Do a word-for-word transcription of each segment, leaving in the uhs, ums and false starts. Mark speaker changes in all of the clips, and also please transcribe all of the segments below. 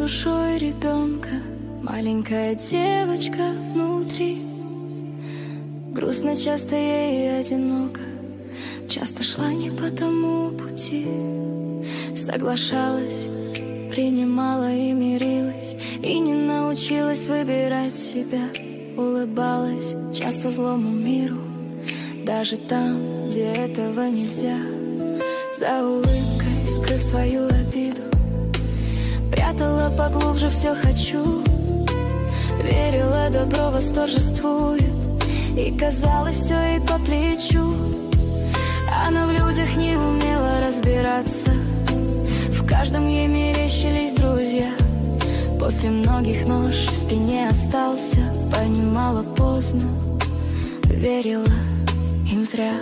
Speaker 1: душой ребенка, маленькая девочка внутри. Грустно часто ей и одиноко, часто шла не по тому пути. Соглашалась, принимала и мирилась, и не научилась выбирать себя. Улыбалась часто злому миру, даже там, где этого нельзя. За улыбкой, скрыв свою обиду, прятала поглубже все «хочу». Верила, добро восторжествует, и казалось, все ей по плечу. Она в людях не умела разбираться, в каждом ей мерещились друзья. После многих нож в спине остался, понимала поздно, верила им зря.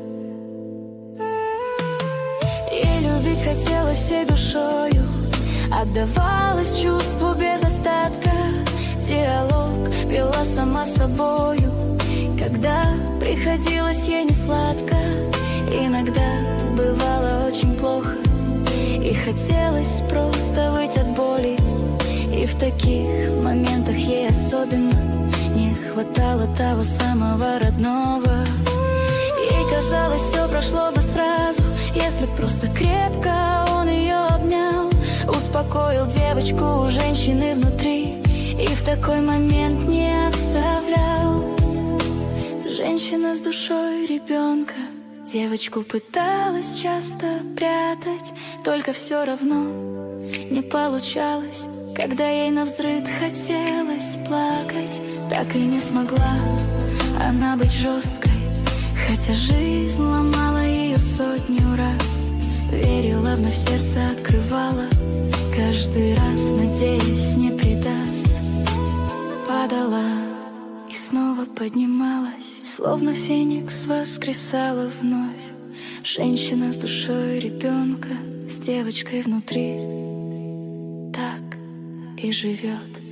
Speaker 1: Ей любить хотелось всей душою, отдавалась чувству без остатка. Диалог вела сама собою, когда приходилось ей несладко. Иногда бывало очень плохо, и хотелось просто выйти от боли. И в таких моментах ей особенно не хватало того самого родного. Ей казалось, все прошло бы сразу, если просто крепко он ее обнял, успокоил девочку у женщины внутри, и в такой момент не оставлял. Женщина с душой ребенка девочку пыталась часто прятать, только все равно не получалось. Когда ей навзрыд хотелось плакать, так и не смогла она быть жесткой, хотя жизнь ломала ее сотню раз. Верила, вновь сердце открывала, каждый раз надеясь, не предаст. Падала и снова поднималась, словно феникс воскресала вновь. Женщина с душой ребенка, с девочкой внутри, так и живет.